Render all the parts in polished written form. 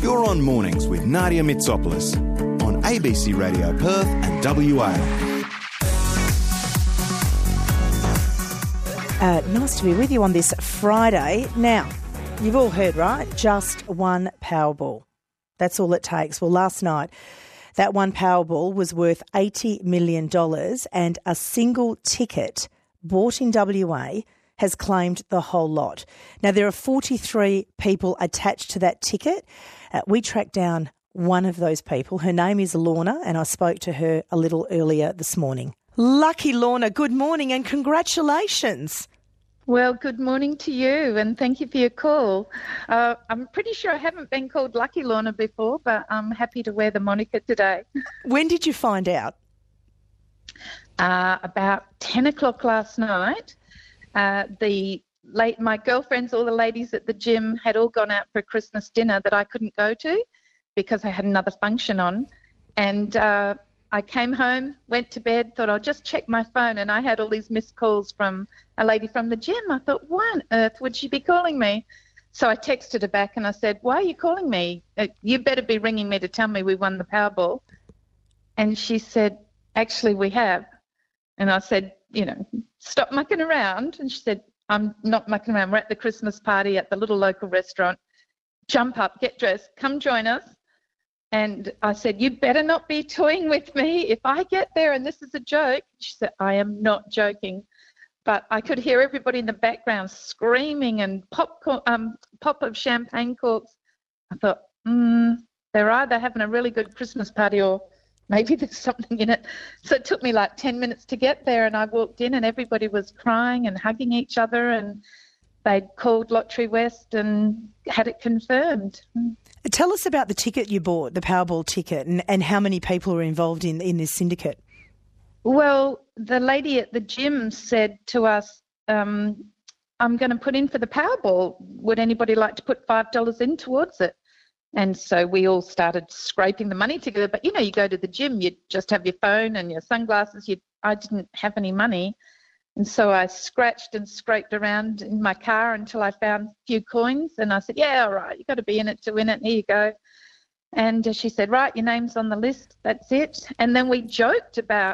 You're on Mornings with Nadia Mitsopoulos on ABC Radio Perth and WA. Nice to be with you on this Friday. Now, you've all heard, right? Just one Powerball. That's all it takes. Well, last night, that one Powerball was worth $80 million and a single ticket bought in WA has claimed the whole lot. Now, there are 43 people attached to that ticket. We tracked down one of those people. Her name is Lorna, and I spoke to her a little earlier this morning. Lucky Lorna, good morning and congratulations. Well, good morning to you and thank you for your call. I'm pretty sure I haven't been called Lucky Lorna before, but I'm happy to wear the moniker today. When did you find out? About 10 o'clock last night. My girlfriends, all the ladies at the gym, had all gone out for a Christmas dinner that I couldn't go to because I had another function on. And I came home, went to bed, thought I'll just check my phone, and I had all these missed calls from a lady from the gym. I thought, why on earth would she be calling me? So I texted her back and I said, why are you calling me? You better be ringing me to tell me we won the Powerball. And she said, actually, we have. And I said, stop mucking around. And she said, I'm not mucking around. We're at the Christmas party at the little local restaurant. Jump up, get dressed, come join us. And I said, you better not be toying with me if I get there and this is a joke. She said, I am not joking. But I could hear everybody in the background screaming and pop of champagne corks. I thought, they're either having a really good Christmas party or maybe there's something in it. So it took me like 10 minutes to get there, and I walked in and everybody was crying and hugging each other, and they'd called Lottery West and had it confirmed. Tell us about the ticket you bought, the Powerball ticket, and how many people are involved in this syndicate. Well, the lady at the gym said to us, I'm going to put in for the Powerball. Would anybody like to put $5 in towards it? And so we all started scraping the money together. But, you go to the gym, you just have your phone and your sunglasses. I didn't have any money. And so I scratched and scraped around in my car until I found a few coins. And I said, yeah, all right, you've got to be in it to win it. Here you go. And she said, right, your name's on the list. That's it. And then we joked about,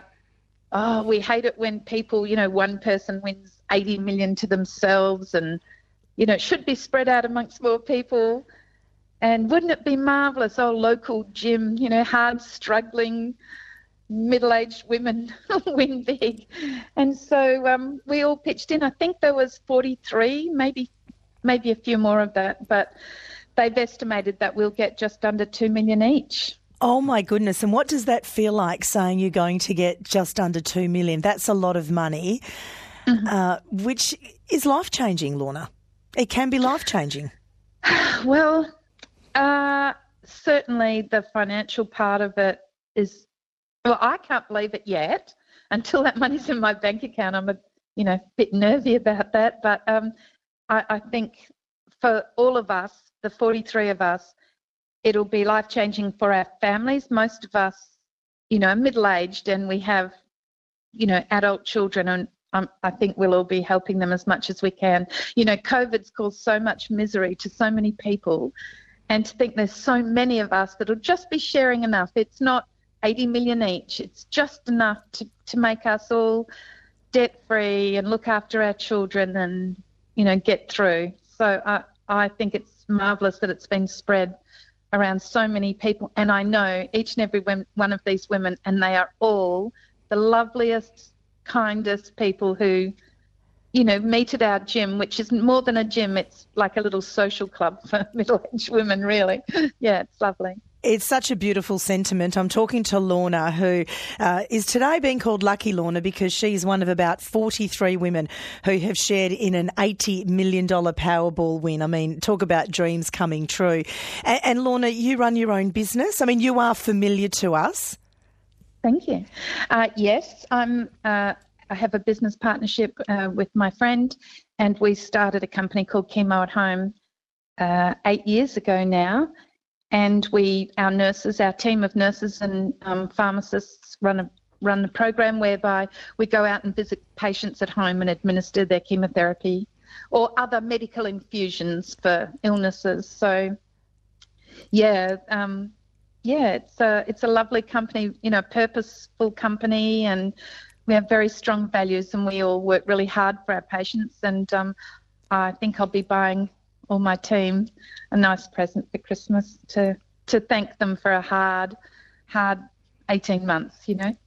we hate it when people, one person wins 80 million to themselves and, it should be spread out amongst more people. And wouldn't it be marvellous, local gym, hard struggling middle-aged women win big. And so we all pitched in. I think there was 43, maybe a few more of that, but they've estimated that we'll get just under 2 million each. Oh my goodness. And what does that feel like, saying you're going to get just under 2 million? That's a lot of money, which is life-changing, Lorna. It can be life-changing. Well, certainly the financial part of it is, well, I can't believe it yet. Until that money's in my bank account, I'm a bit nervy about that. But I think for all of us, the 43 of us, it'll be life-changing for our families. Most of us, are middle-aged and we have, adult children, and I think we'll all be helping them as much as we can. COVID's caused so much misery to so many people, and to think there's so many of us that'll just be sharing enough. It's not 80 million each. It's just enough to make us all debt-free and look after our children and, get through. So I think it's marvellous that it's been spread around so many people. And I know each and every one of these women, and they are all the loveliest, kindest people who, meet at our gym, which is more than a gym. It's like a little social club for middle-aged women, really. Yeah, it's lovely. It's such a beautiful sentiment. I'm talking to Lorna, who is today being called Lucky Lorna because she's one of about 43 women who have shared in an $80 million Powerball win. I mean, talk about dreams coming true. And Lorna, you run your own business. I mean, you are familiar to us. Thank you. Yes, I have a business partnership with my friend, and we started a company called Chemo at Home 8 years ago now. And our nurses, our team of nurses and pharmacists run the program whereby we go out and visit patients at home and administer their chemotherapy or other medical infusions for illnesses. So It's a lovely company, purposeful company, and we have very strong values, and we all work really hard for our patients. And I think I'll be buying all my team a nice present for Christmas to thank them for a hard 18 months,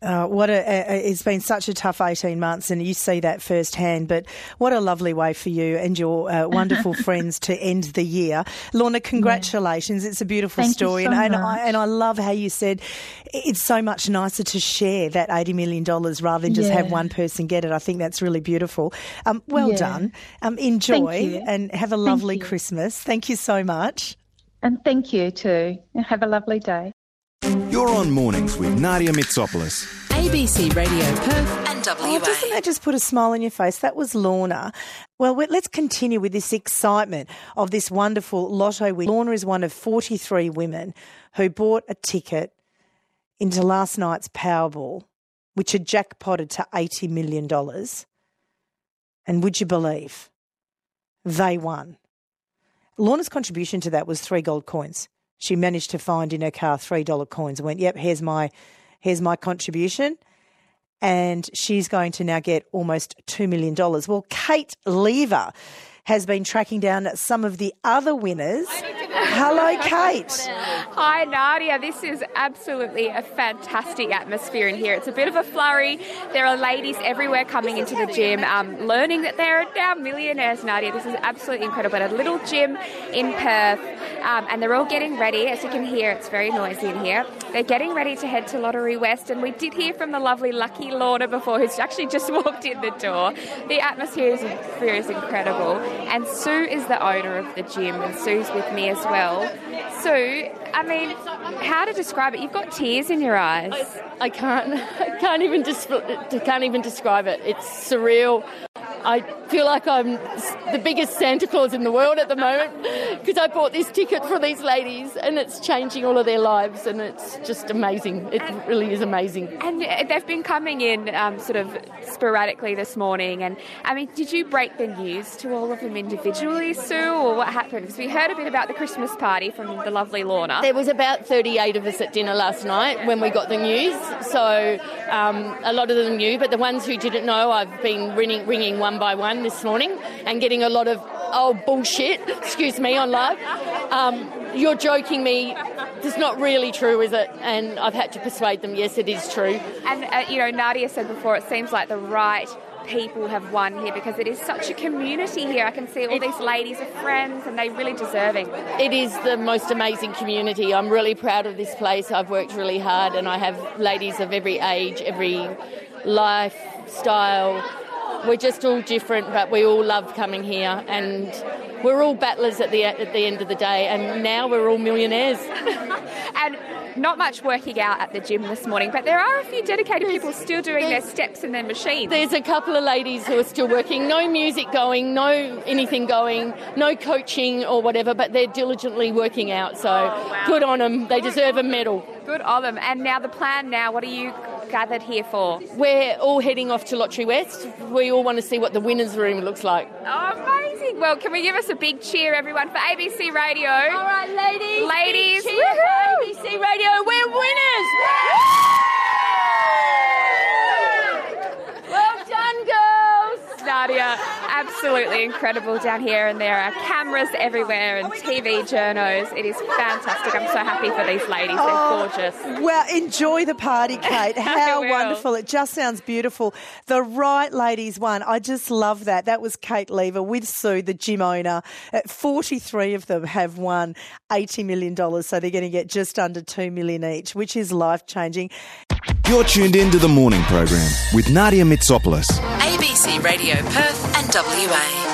It's been such a tough 18 months, and you see that firsthand, but what a lovely way for you and your wonderful friends to end the year. Lorna, congratulations. Yeah. It's a beautiful story. You so and much. I love how you said it's so much nicer to share that $80 million rather than just have one person get it. I think that's really beautiful. Well done. Enjoy and have a lovely Christmas. Thank you so much. And thank you too. Have a lovely day. You're on Mornings with Nadia Mitsopoulos. ABC Radio Perth and WA. Oh, doesn't that just put a smile on your face? That was Lorna. Well, let's continue with this excitement of this wonderful lotto win. Lorna is one of 43 women who bought a ticket into last night's Powerball, which had jackpotted to $80 million. And would you believe they won? Lorna's contribution to that was 3 gold coins. She managed to find in her car $3 coins and went, yep, here's my contribution. And she's going to now get almost $2 million. Well, Kate Lever has been tracking down some of the other winners. Hello, Kate. Hi, Nadia. This is absolutely a fantastic atmosphere in here. It's a bit of a flurry. There are ladies everywhere coming into the gym, learning that they're now millionaires, Nadia. This is absolutely incredible. At a little gym in Perth, and they're all getting ready. As you can hear, it's very noisy in here. They're getting ready to head to Lottery West, and we did hear from the lovely Lucky Lorna before, who's actually just walked in the door. The atmosphere is incredible. And Sue is the owner of the gym, and Sue's with me as well. Sue, I mean, how to describe it? You've got tears in your eyes. I can't even describe it. It's surreal. I feel like I'm the biggest Santa Claus in the world at the moment because I bought this ticket for these ladies and it's changing all of their lives, and it's just amazing. It really is amazing. And they've been coming in sort of sporadically this morning. And, I mean, did you break the news to all of them individually, Sue, or what happened? Because we heard a bit about the Christmas party from the lovely Lorna. There was about 38 of us at dinner last night when we got the news, so a lot of them knew, but the ones who didn't know, I've been ringing one by one this morning and getting a lot of bullshit, excuse me, on live. You're joking me. It's not really true, is it? And I've had to persuade them, yes, it is true. And, Nadia said before, it seems like the right people have won here because it is such a community here. I can see all these ladies are friends and they're really deserving. It is the most amazing community. I'm really proud of this place. I've worked really hard and I have ladies of every age, every lifestyle. We're just all different, but we all love coming here, and we're all battlers at the end of the day, and now we're all millionaires. And not much working out at the gym this morning, but there are a few dedicated people still doing their steps and their machines. There's a couple of ladies who are still working, no music going, no anything going, no coaching or whatever, but they're diligently working out, so good on them. They deserve a medal. Good on them. And now the plan now, what are you gathered here for? We're all heading off to Lottery West. We all want to see what the winner's room looks like. Oh, amazing. Well, can we give us a big cheer, everyone, for ABC Radio? All right, ladies. Ladies. Big cheer for ABC Radio. We're winners. Well done, girls. Nadia, absolutely incredible down here, and there are cameras everywhere and TV journos. It is fantastic. I'm so happy for these ladies. They're gorgeous. Well, enjoy the party, Kate. How wonderful. It just sounds beautiful. The right ladies won. I just love that. That was Kate Lever with Sue, the gym owner. 43 of them have won $80 million, so they're going to get just under $2 million each, which is life-changing. You're tuned in to the morning program with Nadia Mitsopoulos. ABC Radio Perth and WA.